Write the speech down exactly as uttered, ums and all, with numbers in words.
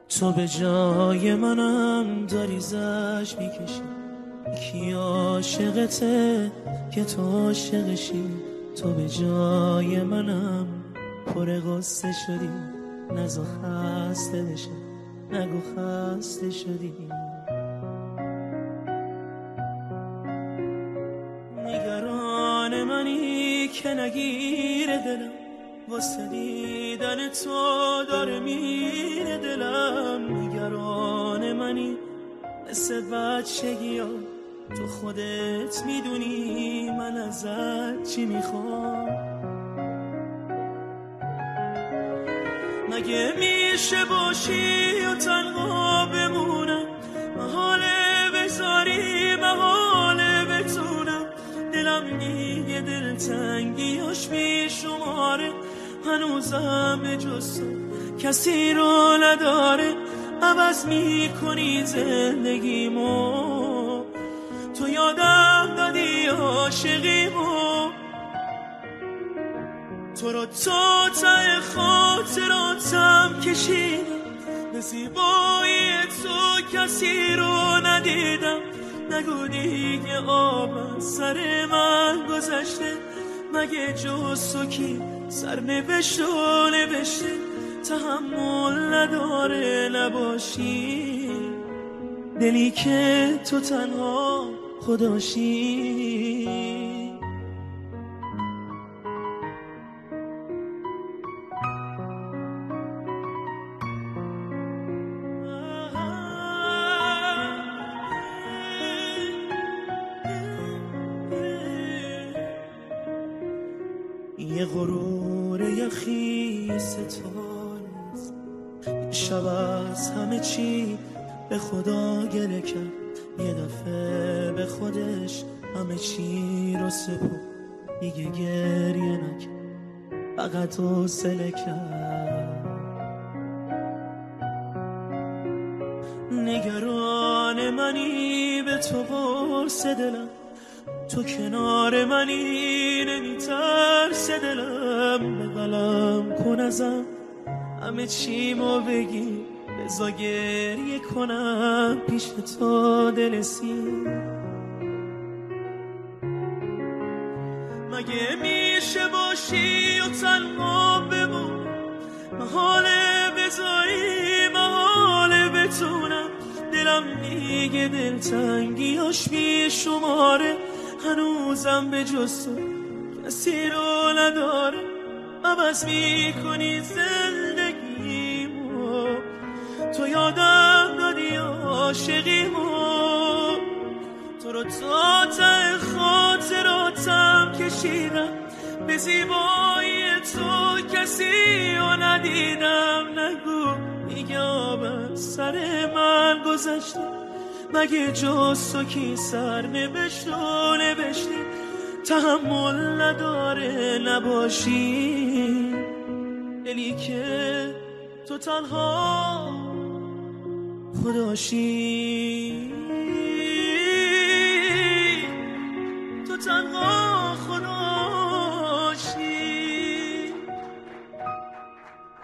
تو به جای منم داری زش میکشی، کی عاشقته که تو عاشقشی؟ تو به جای منم پر غصه شدی، نزا خسته بشه، نگو خسته شدی. نگران منی که نگیره دلم، واسه دیدن تو داره میره دلم. نگران منی مثل بچگی ها، تو خودت میدونی من ازت چی میخوام. مگه میشه باشی و تنها بمونم، محاله بذاری محاله بتونم. دلم میگه دلتنگیاش بیشماره، هنوزم به جز کسی رو نداره. عوض میکنی زندگیمو، تو یادم دادی عاشقیمو. تو رو تا ته خاطراتم کشیدم، به زیبایی تو کسی رو ندیدم. نگو دیگه آب از سر من گذشته، مگه جز تو کی سرنوشت و نوشته؟ تحمل نداره نباشی، دلی که تو تنها خداشی. یه غرور یخی ستارست، شب از همه چی به خدا گله کرد. یه دفعه به خودش همه چی رو سپرد، دیگه گریه نکرد، فقط حوصله کرد. نگران منی به تو قرص دلم، تو کنار منی نمیترس دلم. به قلم کن ازم همه چیمو بگی، بزا گریه کنم پیش تو دلسی. مگه میشه باشی و تنها بمون، محاله بذاری محاله بتونم. دلم میگه دلتنگیاش بیشماره، هنوزم به جز تو کسی رو نداره. عوض میکنی زندگیمو، تو یادم دادی عاشقیمو. تو رو تا ته خاطراتم کشیدم، به زیبایی تو کسی رو ندیدم. نگو دیگه آب از سر من گذشته، مگه جز تو کی سرنوشت و نوشته؟ تحمل نداره نباشی، دلی که تو تنها خداشی. تو تنها خدا